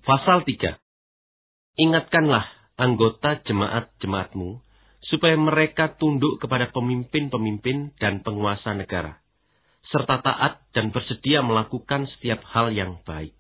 Pasal 3. Ingatkanlah anggota jemaat-jemaatmu, supaya mereka tunduk kepada pemimpin-pemimpin dan penguasa negara, serta taat dan bersedia melakukan setiap hal yang baik.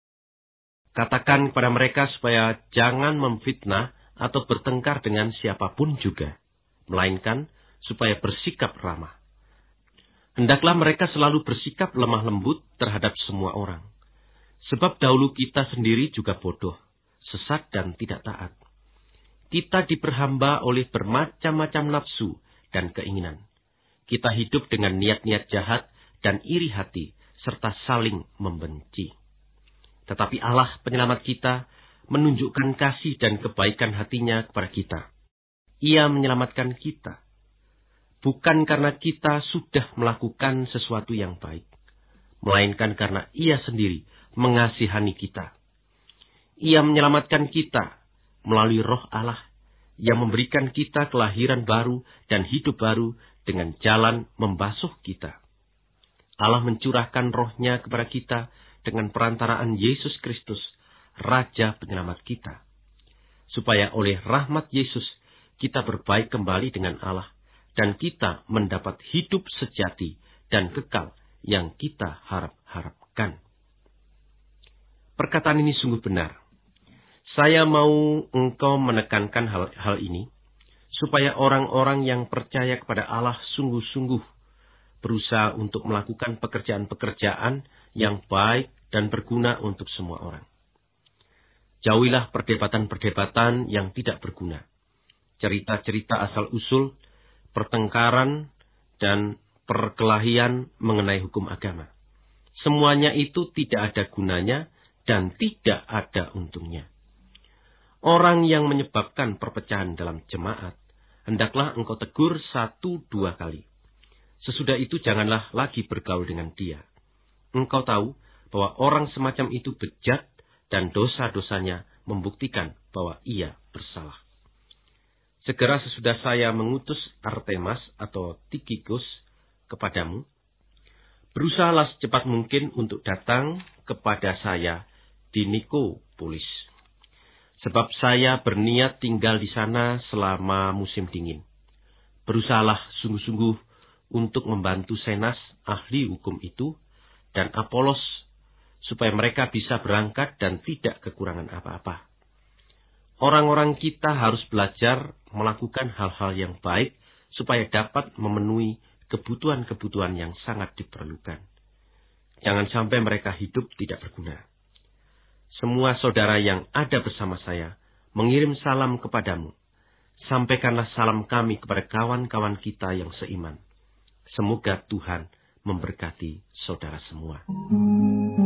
Katakan kepada mereka supaya jangan memfitnah atau bertengkar dengan siapapun juga, melainkan supaya bersikap ramah. Hendaklah mereka selalu bersikap lemah lembut terhadap semua orang. Sebab dahulu kita sendiri juga bodoh, sesat dan tidak taat. Kita diperhamba oleh bermacam-macam nafsu dan keinginan. Kita hidup dengan niat-niat jahat dan iri hati, serta saling membenci. Tetapi Allah penyelamat kita menunjukkan kasih dan kebaikan hatinya kepada kita. Ia menyelamatkan kita, bukan karena kita sudah melakukan sesuatu yang baik, melainkan karena Ia sendiri mengasihani kita. Ia menyelamatkan kita melalui Roh Allah yang memberikan kita kelahiran baru dan hidup baru dengan jalan membasuh kita. Allah mencurahkan Roh-Nya kepada kita dengan perantaraan Yesus Kristus, Raja Penyelamat kita, supaya oleh rahmat Yesus kita berbaik kembali dengan Allah dan kita mendapat hidup sejati dan kekal yang kita harapkan. Perkataan ini sungguh benar. Saya mau engkau menekankan hal ini, supaya orang-orang yang percaya kepada Allah sungguh-sungguh berusaha untuk melakukan pekerjaan-pekerjaan yang baik dan berguna untuk semua orang. Jauhilah perdebatan-perdebatan yang tidak berguna, cerita-cerita asal-usul, pertengkaran, dan perkelahian mengenai hukum agama. Semuanya itu tidak ada gunanya dan tidak ada untungnya. Orang yang menyebabkan perpecahan dalam jemaat, hendaklah engkau tegur 1-2 kali. Sesudah itu janganlah lagi bergaul dengan dia. Engkau tahu bahwa orang semacam itu bejat dan dosa-dosanya membuktikan bahwa ia bersalah. Segera sesudah saya mengutus Artemas atau Tikhikus kepadamu, berusahalah secepat mungkin untuk datang kepada saya di Nikopolis. Sebab saya berniat tinggal di sana selama musim dingin. Berusahalah sungguh-sungguh untuk membantu Senas, ahli hukum itu, dan Apolos, supaya mereka bisa berangkat dan tidak kekurangan apa-apa. Orang-orang kita harus belajar melakukan hal-hal yang baik, supaya dapat memenuhi kebutuhan-kebutuhan yang sangat diperlukan. Jangan sampai mereka hidup tidak berguna. Semua saudara yang ada bersama saya mengirim salam kepadamu. Sampaikanlah salam kami kepada kawan-kawan kita yang seiman. Semoga Tuhan memberkati saudara semua.